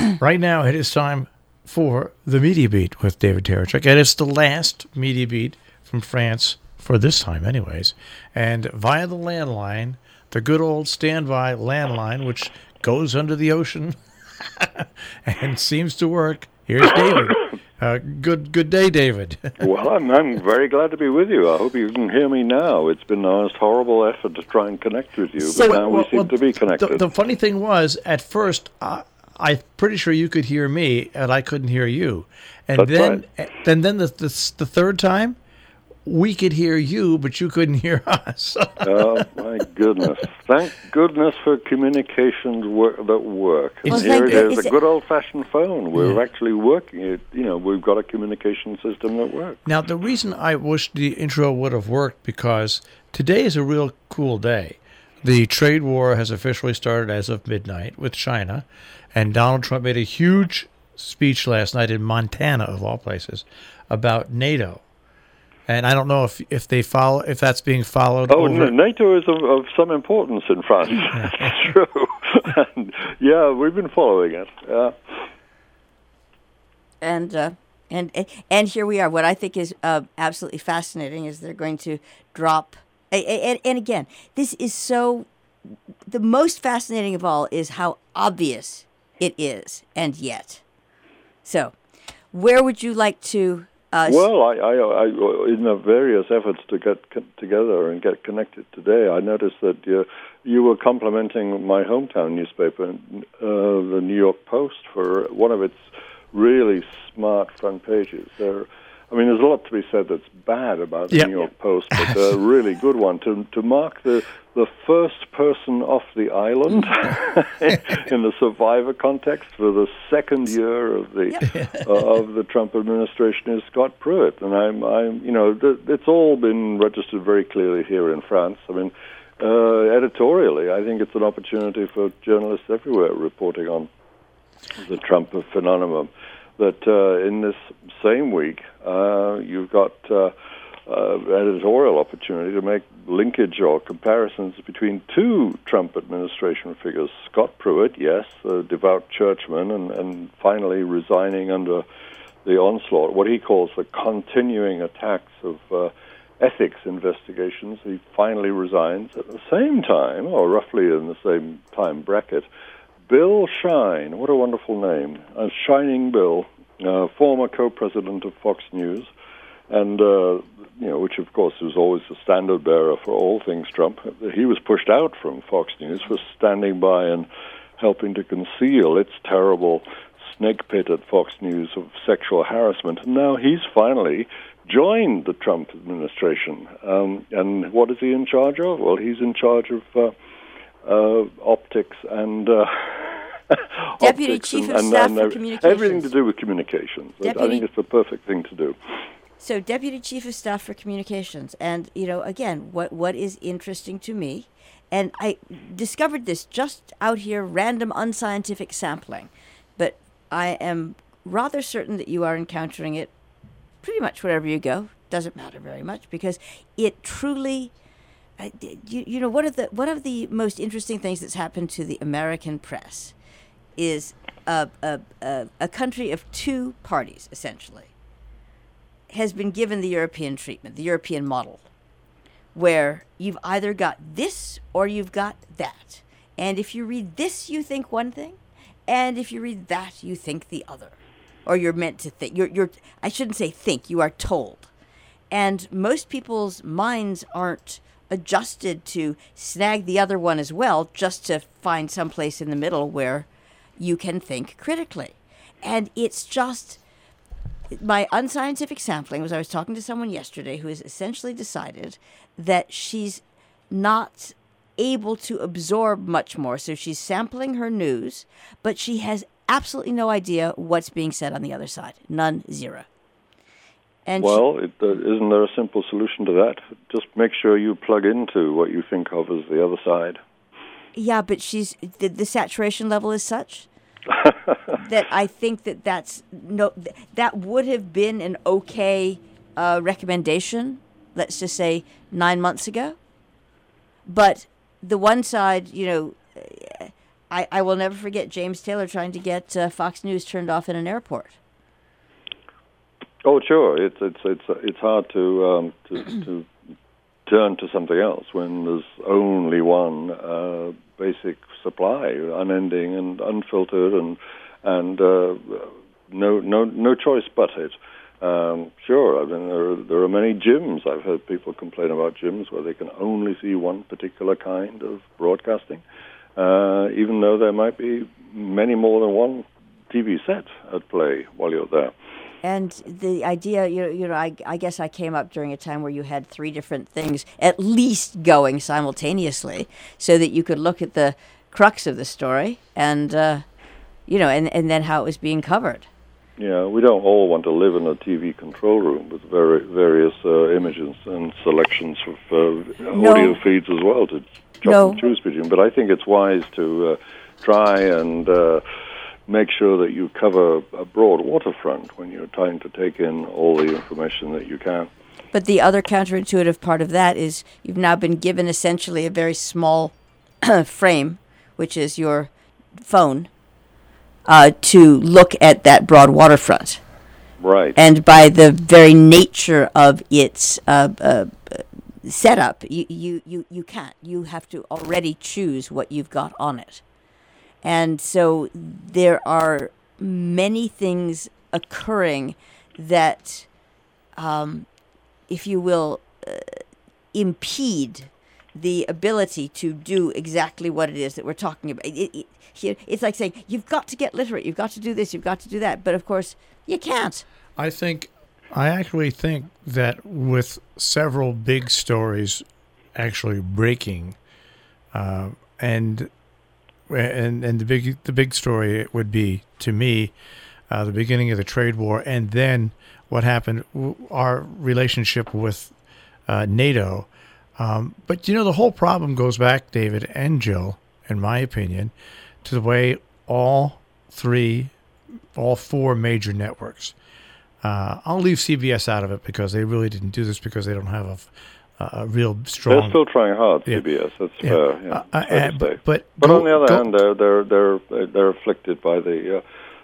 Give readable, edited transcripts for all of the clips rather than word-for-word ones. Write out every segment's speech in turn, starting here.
Right now, it is time for the Media Beat with David Terechek, and it's the last Media Beat from France for this time, anyways. And via the landline, the good old standby landline, which goes under the ocean and seems to work. Here's David. Good day, David. Well, I'm very glad to be with you. I hope you can hear me now. It's been a most horrible effort to try and connect with you, but now we seem to be connected. The funny thing was, at first, I'm pretty sure you could hear me, and I couldn't hear you. And That's then, right. the third time, we could hear you, but you couldn't hear us. Oh, my goodness. Thank goodness for communications that work. And Well, here it is, a good old-fashioned phone. We're actually working it. We've got a communication system that works. Now, the reason I wish the intro would have worked, because today is a real cool day. The trade war has officially started as of midnight with China, and Donald Trump made a huge speech last night in Montana, of all places, about NATO. And I don't know if that's being followed. Oh, NATO is of some importance in France. It's true. And, yeah, we've been following it. Yeah. And here we are. What I think is absolutely fascinating is they're going to drop. And again, this is so. The most fascinating of all is how obvious it is, and yet. So, where would you like to? Well, I in the various efforts to get together and get connected today, I noticed that you were complimenting my hometown newspaper, the New York Post, for one of its really smart front pages. There's a lot to be said that's bad about the New York Post, but a really good one to mark the first person off the island in the survivor context for the second year of the Trump administration is Scott Pruitt, and it's all been registered very clearly here in France. Editorially, I think it's an opportunity for journalists everywhere reporting on the Trump phenomenon. That in this same week, you've got editorial opportunity to make linkage or comparisons between two Trump administration figures. Scott Pruitt, yes, a devout churchman, and finally resigning under the onslaught, what he calls the continuing attacks of ethics investigations. He finally resigns. At the same time, or roughly in the same time bracket, Bill Shine, what a wonderful name, Shining Bill, former co-president of Fox News, and which of course was always the standard bearer for all things Trump. He was pushed out from Fox News for standing by and helping to conceal its terrible snake pit at Fox News of sexual harassment. And now he's finally joined the Trump administration. And what is he in charge of? Well, he's in charge of optics and Deputy Chief of Staff for Communications. Everything to do with communications. I think it's the perfect thing to do. So, Deputy Chief of Staff for Communications. And, again, what is interesting to me, and I discovered this just out here, random unscientific sampling, but I am rather certain that you are encountering it pretty much wherever you go. Doesn't matter very much, because it truly... one of the most interesting things that's happened to the American press is a country of two parties, essentially, has been given the European treatment, the European model, where you've either got this or you've got that. And if you read this, you think one thing, and if you read that, you think the other. Or you're meant to think. I shouldn't say think, you are told. And most people's minds aren't adjusted to snag the other one as well, just to find some place in the middle where you can think critically. And it's just, my unscientific sampling was, I was talking to someone yesterday who has essentially decided that she's not able to absorb much more. So she's sampling her news, but she has absolutely no idea what's being said on the other side. None, zero. And isn't there a simple solution to that? Just make sure you plug into what you think of as the other side. Yeah, but the saturation level is such that I think that would have been an okay recommendation, let's just say 9 months ago. But the one side, I will never forget James Taylor trying to get Fox News turned off in an airport. Oh, sure. It's hard to turn to something else when there's only one basic supply, unending and unfiltered, and no choice but it. Sure, I mean there are many gyms. I've heard people complain about gyms where they can only see one particular kind of broadcasting, even though there might be many more than one TV set at play while you're there. And the idea, I guess I came up during a time where you had 3 different things at least going simultaneously, so that you could look at the crux of the story and, and then how it was being covered. Yeah, we don't all want to live in a TV control room with various images and selections of audio feeds as well to chop and choose between. But I think it's wise to try and make sure that you cover a broad waterfront when you're trying to take in all the information that you can. But the other counterintuitive part of that is you've now been given essentially a very small frame, which is your phone, to look at that broad waterfront. Right. And by the very nature of its setup, you can't. You have to already choose what you've got on it. And so there are many things occurring that, if you will, impede the ability to do exactly what it is that we're talking about. It's like saying, you've got to get literate, you've got to do this, you've got to do that. But of course, you can't. I actually think that with several big stories actually breaking, and the big story would be, to me, the beginning of the trade war, and then what happened, our relationship with NATO. But the whole problem goes back, David and Jill, in my opinion, to the way all 4 major networks. I'll leave CBS out of it because they really didn't do this because they don't have a real strong. They're still trying hard, CBS. That's fair. Yeah, but on the other hand, they're afflicted by the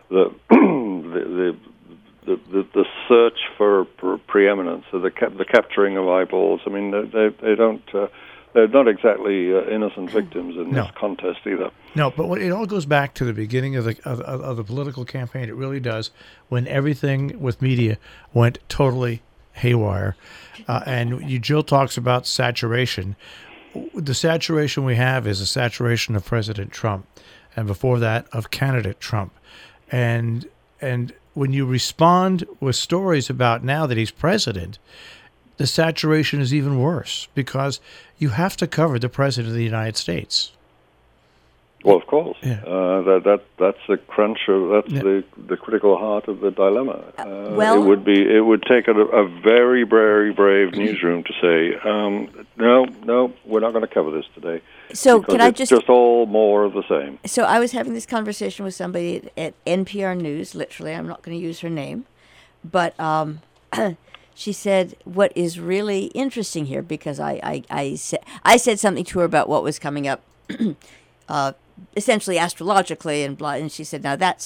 the search for preeminence, or the capturing of eyeballs. I mean, they don't. They're not exactly innocent victims in this contest either. No, but it all goes back to the beginning of the political campaign. It really does, when everything with media went totally haywire. And Jill talks about saturation. The saturation we have is a saturation of President Trump, and before that of candidate Trump. And when you respond with stories about now that he's president, the saturation is even worse because you have to cover the president of the United States. Well, of course. Yeah. That's the crunch of the critical heart of the dilemma. It would take a very, very brave newsroom to say, no, we're not going to cover this today. So can I just all more of the same. So I was having this conversation with somebody at NPR News. Literally, I'm not going to use her name, but she said what is really interesting here, because I said something to her about what was coming up. Essentially astrologically and blah, and she said,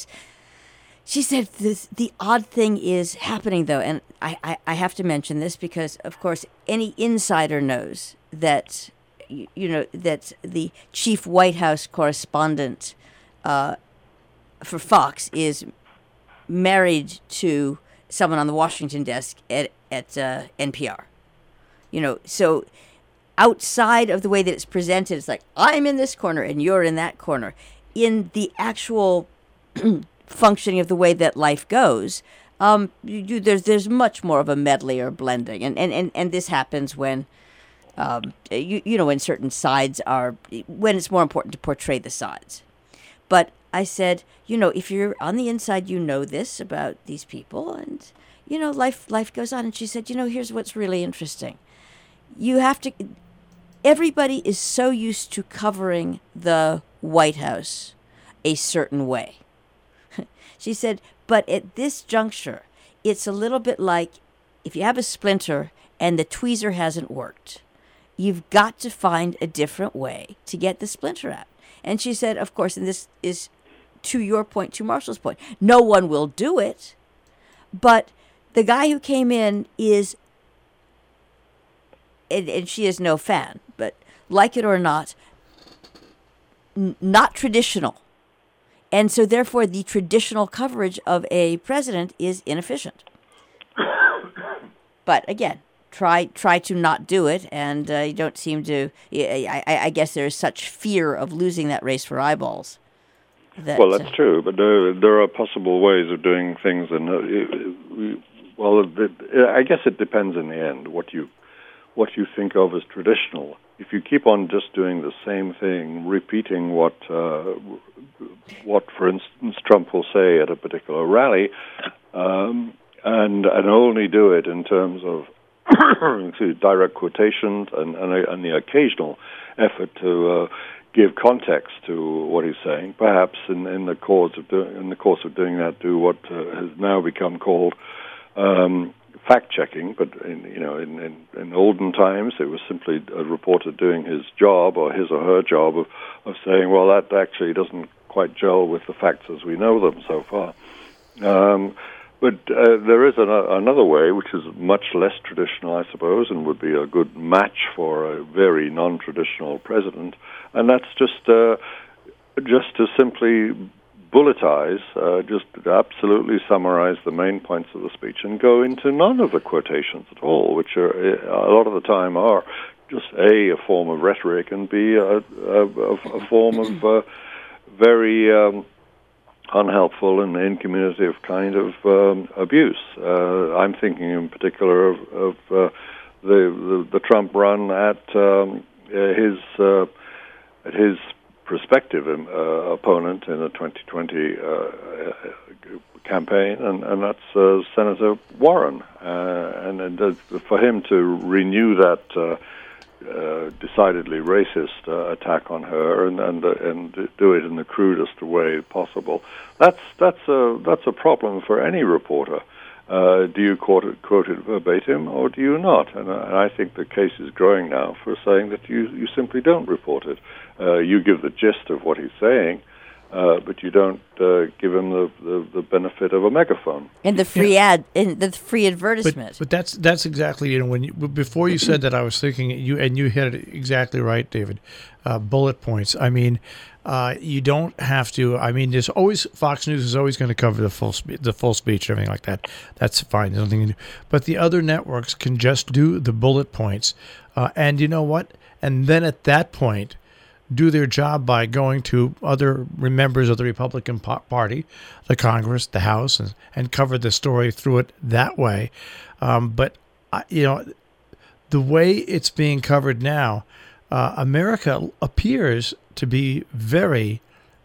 the odd thing is happening though, and I have to mention this because of course any insider knows that that the chief White House correspondent for Fox is married to someone on the Washington desk at NPR. So outside of the way that it's presented, it's like, I'm in this corner and you're in that corner. In the actual functioning of the way that life goes, there's much more of a medley or blending. And this happens when, when certain sides when it's more important to portray the sides. But I said, if you're on the inside, this about these people and, life goes on. And she said, here's what's really interesting. Everybody is so used to covering the White House a certain way. She said, but at this juncture, it's a little bit like if you have a splinter and the tweezer hasn't worked, you've got to find a different way to get the splinter out. And she said, of course, and this is to your point, to Marshall's point, no one will do it, but the guy who came in is, and she is no fan, but like it or not, not traditional. And so therefore the traditional coverage of a president is inefficient. But again, try to not do it, and you don't seem to. I guess there's such fear of losing that race for eyeballs. Well, that's true, but there are possible ways of doing things, and I guess it depends in the end what you think of as traditional. If you keep on just doing the same thing, repeating what, for instance, Trump will say at a particular rally, and only do it in terms of direct quotations and the occasional effort to give context to what he's saying, perhaps in the course of doing that, do what has now become called fact-checking, but in olden times it was simply a reporter doing his job or his or her job of saying, well, that actually doesn't quite gel with the facts as we know them so far. But there is another way, which is much less traditional, I suppose, and would be a good match for a very non-traditional president, and that's just to simply bulletize, just absolutely summarize the main points of the speech and go into none of the quotations at all, which are a lot of the time are just a form of rhetoric and b a form of very unhelpful and incommunicative kind of abuse. I'm thinking in particular of the Trump run at his prospective opponent in the 2020 campaign, and that's Senator Warren. And for him to renew that decidedly racist attack on her and do it in the crudest way possible, that's a problem for any reporter. Do you quote it verbatim or do you not? And I think the case is growing now for saying that you simply don't report it. You give the gist of what he's saying, but you don't give him the benefit of a megaphone. And the free ad, and the free advertisement. But that's exactly, before you said that, I was thinking you hit it exactly right, David. Bullet points. I mean, you don't have to. I mean, there's always Fox News is always going to cover the full speech and everything like that. That's fine. There's nothing to do. But the other networks can just do the bullet points, and you know what? And then at that point, do their job by going to other members of the Republican Party, the Congress, the House, and cover the story through it that way. But the way it's being covered now, America appears to be very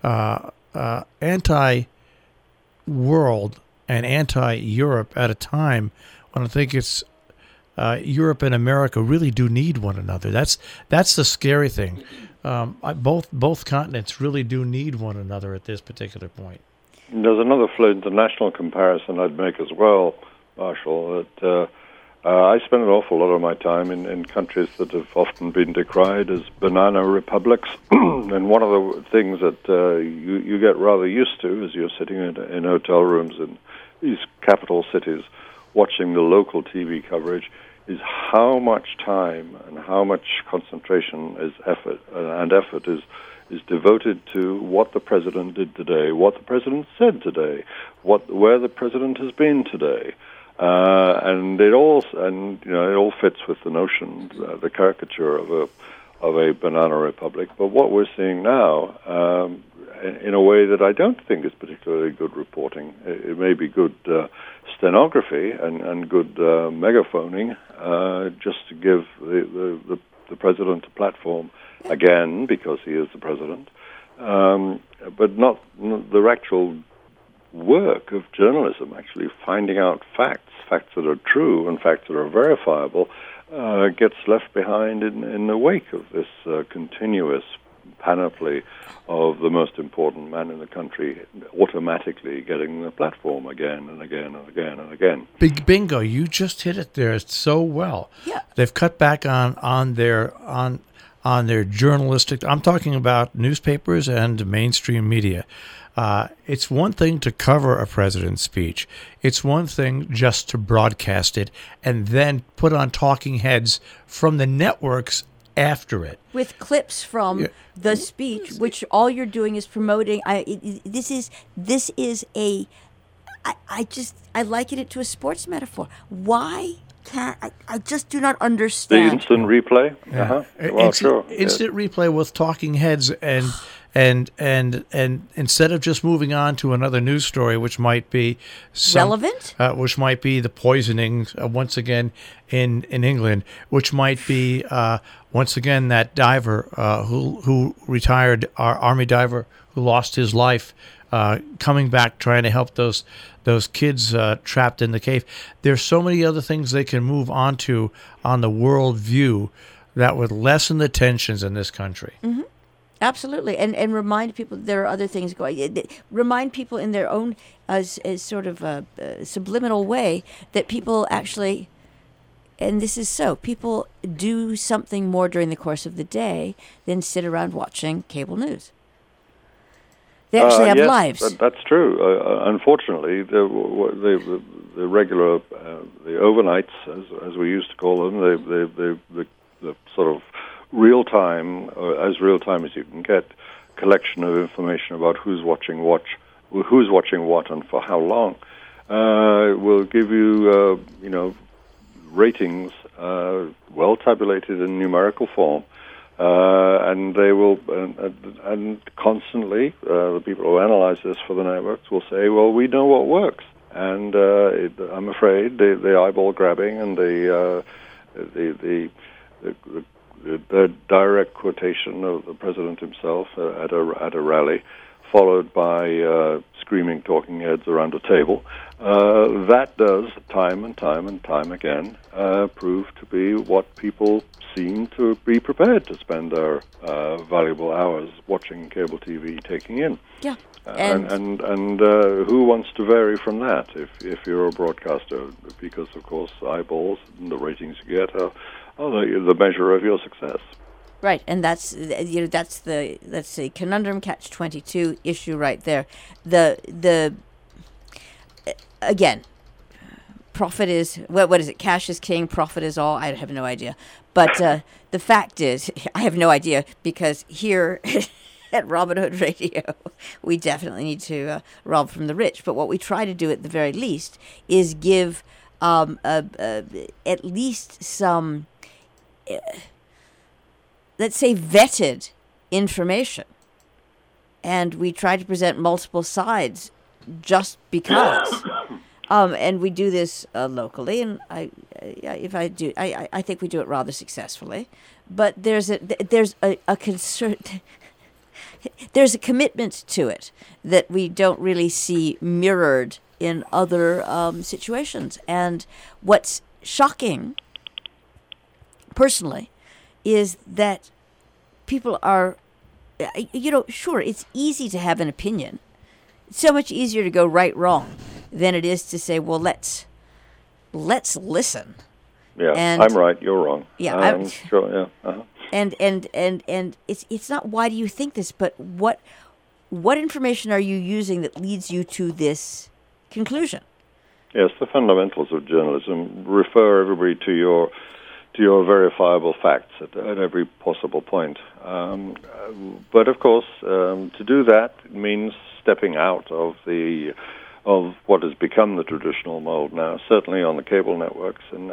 anti-world and anti-Europe at a time when I think it's Europe and America really do need one another. That's the scary thing. Both continents really do need one another at this particular point. There's another international comparison I'd make as well, Marshall, that I spend an awful lot of my time in countries that have often been decried as banana republics. And one of the things that you get rather used to as you're sitting in hotel rooms in these capital cities watching the local TV coverage is how much time and how much concentration is effort is devoted to what the president did today, what the president said today, where the president has been today, and it all fits with the notion, the caricature of a banana republic. But what we're seeing now, in a way that I don't think is particularly good reporting, it may be good stenography and good megaphoning, just to give the president a platform again because he is the president, but not the actual work of journalism, actually finding out facts that are true and facts that are verifiable, gets left behind in the wake of this continuous panoply of the most important man in the country automatically getting the platform again and again and again and again. Bingo! You just hit it there so well. Yeah. They've cut back on on their journalistic. I'm talking about newspapers and mainstream media. It's one thing to cover a president's speech. It's one thing just to broadcast it and then put on talking heads from the networks after it. With clips from the speech, which all you're doing is promoting. This is a. I liken it to a sports metaphor. Why can't I just do not understand the instant replay? Yeah. Well, sure. Instant replay with talking heads and instead of just moving on to another news story, which might be relevant, which might be the poisoning once again in England, which might be once again that diver who retired, our Army diver who lost his life, coming back trying to help those kids trapped in the cave. There's so many other things they can move on to on the world view that would lessen the tensions in this country. Mm-hmm. Absolutely, and remind people there are other things going. Remind people in their own as sort of a subliminal way that people actually, and this is so, people do something more during the course of the day than sit around watching cable news. They actually have yes, lives. That's true. Unfortunately, the regular the overnights, as we used to call them, the sort of real time, as real time as you can get, collection of information about who's watching what, and for how long, will give you ratings well tabulated in numerical form. And they will, and constantly, the people who analyze this for the networks will say, well, we know what works. And I'm afraid the eyeball grabbing and the direct quotation of the president himself at a rally, followed by screaming talking heads around a table, that does time and time again prove to be what people seem to be prepared to spend their valuable hours watching cable TV taking in. Yeah. And who wants to vary from that if you're a broadcaster? Because, of course, eyeballs and the ratings you get are the measure of your success. Right, and that's the conundrum catch-22 issue right there. The again, profit is what is it? Cash is king, profit is all. I have no idea, but the fact is, I have no idea because here at Robin Hood Radio, we definitely need to rob from the rich. But what we try to do at the very least is give at least some. Let's say vetted information, and we try to present multiple sides just because. And we do this locally, and I think we do it rather successfully. But there's a concern. There's a commitment to it that we don't really see mirrored in other situations. And what's shocking, personally, is that people are, sure, it's easy to have an opinion. It's so much easier to go right, wrong, than it is to say, well, let's listen. Yeah, and I'm right, you're wrong. Yeah, I'm sure. Yeah. Uh-huh. And it's not why do you think this, but what information are you using that leads you to this conclusion? Yes, the fundamentals of journalism refer everybody to your verifiable facts at every possible point. But of course, to do that means stepping out of what has become the traditional mold now, certainly on the cable networks, and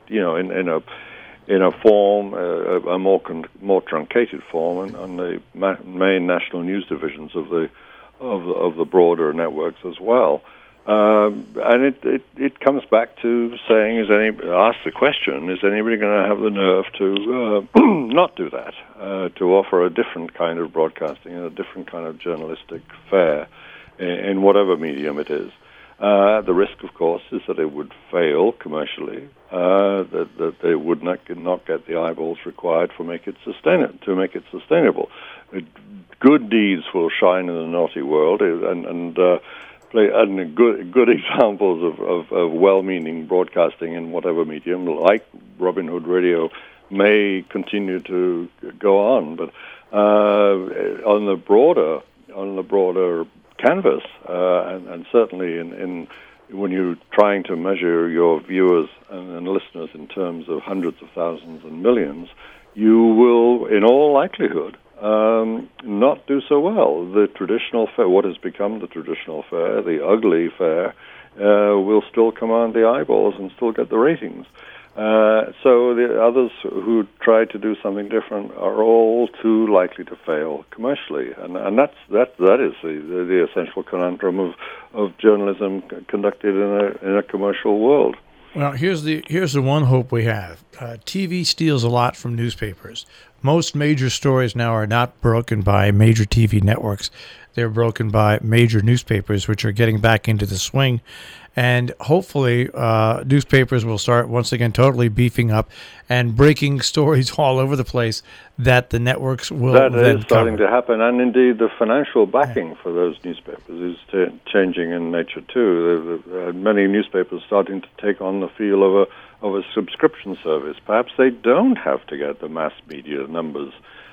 in a form, a more truncated form, on the main national news divisions of the broader networks as well. And it comes back to saying, ask the question, is anybody going to have the nerve to not do that, to offer a different kind of broadcasting and a different kind of journalistic fare in whatever medium it is? The risk, of course, is that it would fail commercially, that they would not get the eyeballs required to make it sustainable. Good deeds will shine in the naughty world, and good examples of well-meaning broadcasting in whatever medium, like Robin Hood Radio may continue to go on. But on the broader canvas, and certainly in when you're trying to measure your viewers and listeners in terms of hundreds of thousands and millions, you will, in all likelihood, not do so well. The traditional fare, what has become the traditional fare, the ugly fare, will still command the eyeballs and still get the ratings. So the others who try to do something different are all too likely to fail commercially, and that is the essential conundrum of journalism conducted in a commercial world. Well, here's the one hope we have. TV steals a lot from newspapers. Most major stories now are not broken by major TV networks. They're broken by major newspapers, which are getting back into the swing. And hopefully newspapers will start once again totally beefing up and breaking stories all over the place that the networks will then cover. That is starting to happen. And indeed, the financial backing for those newspapers is changing in nature, too. Many newspapers starting to take on the feel of a subscription service. Perhaps they don't have to get the mass media numbers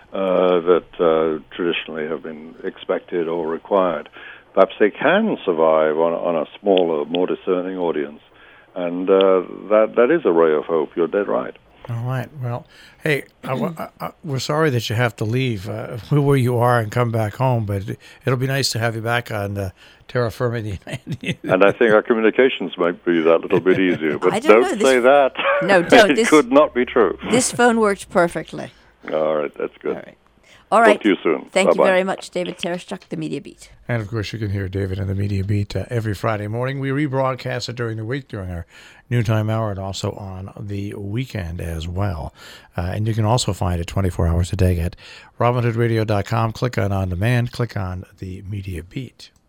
that traditionally have been expected or required. Perhaps they can survive on a smaller, more discerning audience. And that is a ray of hope. You're dead right. All right. Well, hey, we're sorry that you have to leave where you are and come back home, but it'll be nice to have you back on Terra Firma. And I think our communications might be that little bit easier. But don't say that. No, don't. It could not be true. This phone works perfectly. All right. That's good. All right. Talk to you soon. Thank Bye-bye. you very much, David Tereshchuk, The Media Beat. And, of course, you can hear David in The Media Beat every Friday morning. We rebroadcast it during the week, during our noontime hour, and also on the weekend as well. And you can also find it 24 hours a day at RobinHoodRadio.com. Click on demand, click on The Media Beat.